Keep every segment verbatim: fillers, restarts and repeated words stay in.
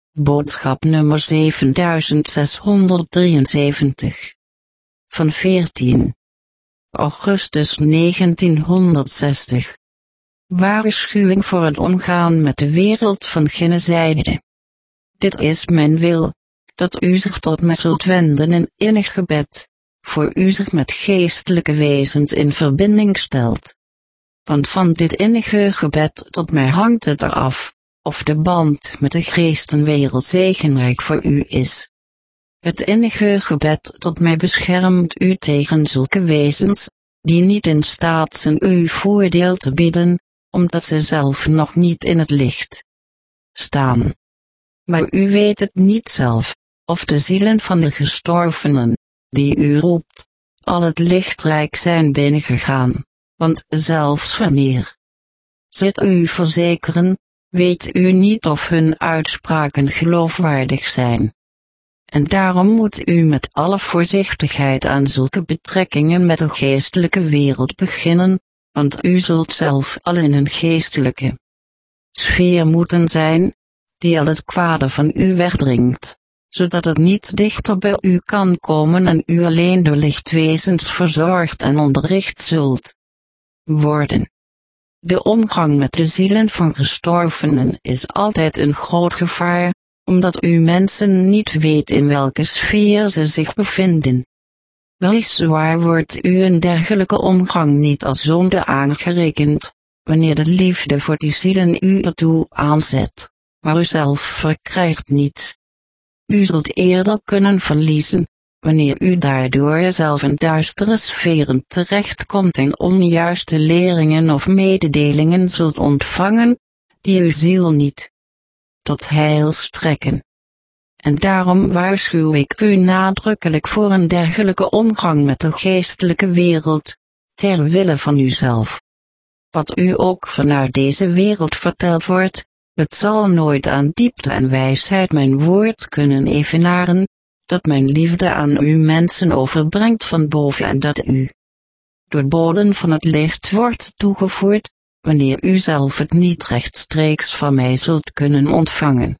Boodschap nummer zevenzeshonderddrieënzeventig. Van veertien augustus negentienhonderdzestig. Waarschuwing voor het omgaan met de wereld van ginezijde. Dit is mijn wil, dat u zich tot mij zult wenden in innig gebed, voor u zich met geestelijke wezens in verbinding stelt. Want van dit innige gebed tot mij hangt het eraf, of de band met de geestenwereld zegenrijk voor u is. Het innige gebed tot mij beschermt u tegen zulke wezens, die niet in staat zijn u voordeel te bieden, omdat ze zelf nog niet in het licht staan. Maar u weet het niet zelf, of de zielen van de gestorvenen, die u roept, al het lichtrijk zijn binnengegaan, want zelfs wanneer zit u verzekeren, weet u niet of hun uitspraken geloofwaardig zijn. En daarom moet u met alle voorzichtigheid aan zulke betrekkingen met de geestelijke wereld beginnen, want u zult zelf al in een geestelijke sfeer moeten zijn, die al het kwade van u wegdringt, zodat het niet dichter bij u kan komen en u alleen door lichtwezens verzorgd en onderricht zult worden. De omgang met de zielen van gestorvenen is altijd een groot gevaar, omdat u mensen niet weet in welke sfeer ze zich bevinden. Weliswaar wordt u een dergelijke omgang niet als zonde aangerekend, wanneer de liefde voor die zielen u ertoe aanzet, maar u zelf verkrijgt niets. U zult eerder kunnen verliezen, wanneer u daardoor zelf in duistere sferen terechtkomt en onjuiste leringen of mededelingen zult ontvangen, die uw ziel niet tot heil strekken. En daarom waarschuw ik u nadrukkelijk voor een dergelijke omgang met de geestelijke wereld, ter wille van uzelf. Wat u ook vanuit deze wereld verteld wordt, het zal nooit aan diepte en wijsheid mijn woord kunnen evenaren, dat mijn liefde aan u mensen overbrengt van boven en dat u door boden van het licht wordt toegevoerd, wanneer u zelf het niet rechtstreeks van mij zult kunnen ontvangen.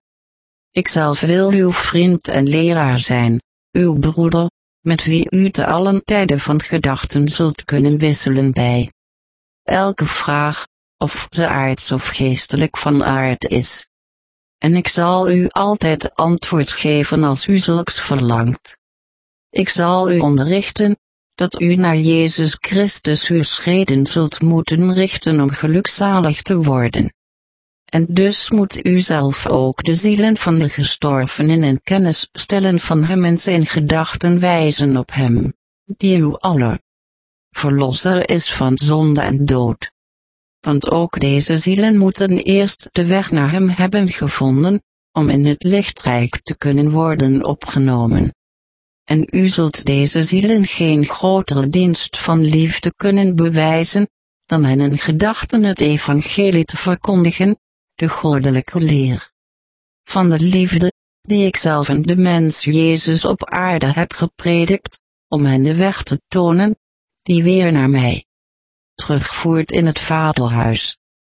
Ikzelf wil uw vriend en leraar zijn, uw broeder, met wie u te allen tijden van gedachten zult kunnen wisselen bij elke vraag, of ze aards of geestelijk van aard is. En ik zal u altijd antwoord geven als u zulks verlangt. Ik zal u onderrichten, dat u naar Jezus Christus uw schreden zult moeten richten om gelukzalig te worden. En dus moet u zelf ook de zielen van de gestorvenen in kennis stellen van hem en zijn gedachten wijzen op hem, die uw aller verlosser is van zonde en dood. Want ook deze zielen moeten eerst de weg naar hem hebben gevonden, om in het lichtrijk te kunnen worden opgenomen. En u zult deze zielen geen grotere dienst van liefde kunnen bewijzen, dan hen in gedachten het evangelie te verkondigen, de goddelijke leer van de liefde, die ik zelf en de mens Jezus op aarde heb gepredikt, om hen de weg te tonen, die weer naar mij terugvoert in het vaderhuis.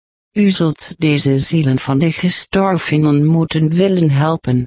U zult deze zielen van de gestorvenen moeten willen helpen.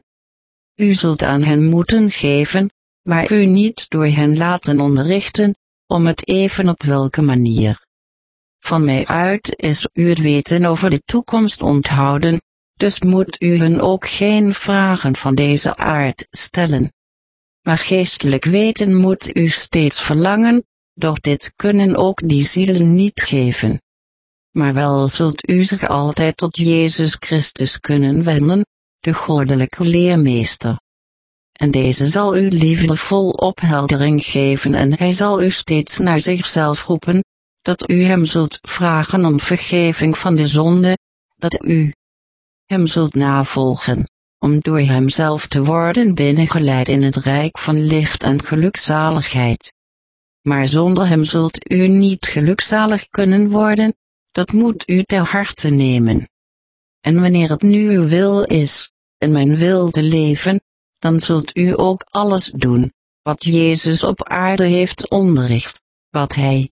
U zult aan hen moeten geven, maar u niet door hen laten onderrichten, om het even op welke manier. Van mij uit is u het weten over de toekomst onthouden, dus moet u hun ook geen vragen van deze aard stellen. Maar geestelijk weten moet u steeds verlangen, doch dit kunnen ook die zielen niet geven. Maar wel zult u zich altijd tot Jezus Christus kunnen wenden, de goddelijke leermeester. En deze zal u liefdevol opheldering geven en hij zal u steeds naar zichzelf roepen, dat u hem zult vragen om vergeving van de zonde, dat u hem zult navolgen, om door hemzelf te worden binnengeleid in het rijk van licht en gelukzaligheid. Maar zonder hem zult u niet gelukzalig kunnen worden, dat moet u ter harte nemen. En wanneer het nu uw wil is, in mijn wil te leven, dan zult u ook alles doen, wat Jezus op aarde heeft onderricht, wat hij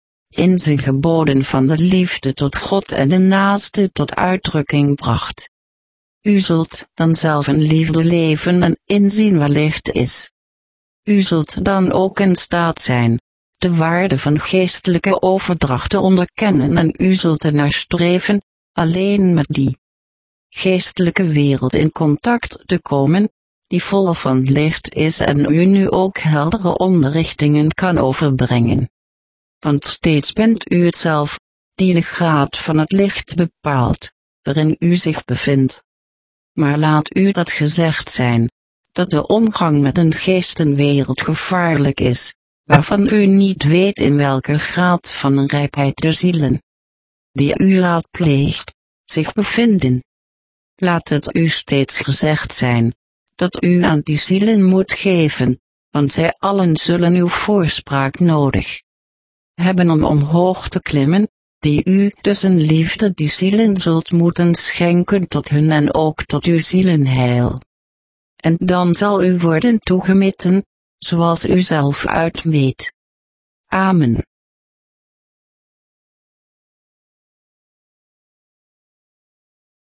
in zijn geboden van de liefde tot God en de naaste tot uitdrukking bracht. U zult dan zelf in liefde leven en inzien wat licht is. U zult dan ook in staat zijn de waarde van geestelijke overdracht te onderkennen en u zult ernaar streven alleen met die geestelijke wereld in contact te komen, die vol van licht is en u nu ook heldere onderrichtingen kan overbrengen. Want steeds bent u het zelf, die de graad van het licht bepaalt, waarin u zich bevindt. Maar laat u dat gezegd zijn, dat de omgang met een geestenwereld gevaarlijk is, waarvan u niet weet in welke graad van rijpheid de zielen, die u raadpleegt, zich bevinden. Laat het u steeds gezegd zijn, dat u aan die zielen moet geven, want zij allen zullen uw voorspraak nodig hebben om omhoog te klimmen, die u dus in liefde die zielen zult moeten schenken tot hun en ook tot uw zielenheil. En dan zal u worden toegemeten, zoals u zelf uitmeet. Amen.